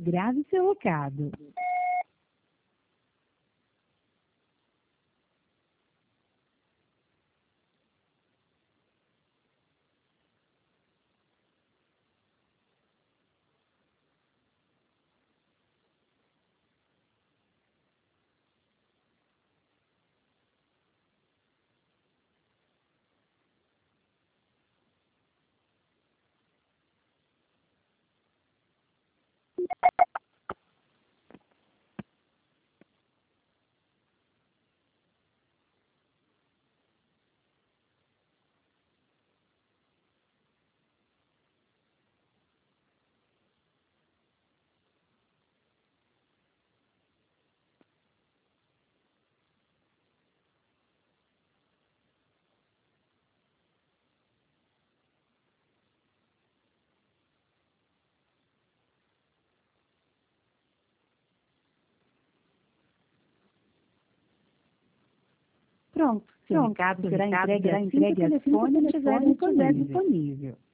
Grave seu recado. Pronto, seu recado será entregue assim que o telefone estiver disponível.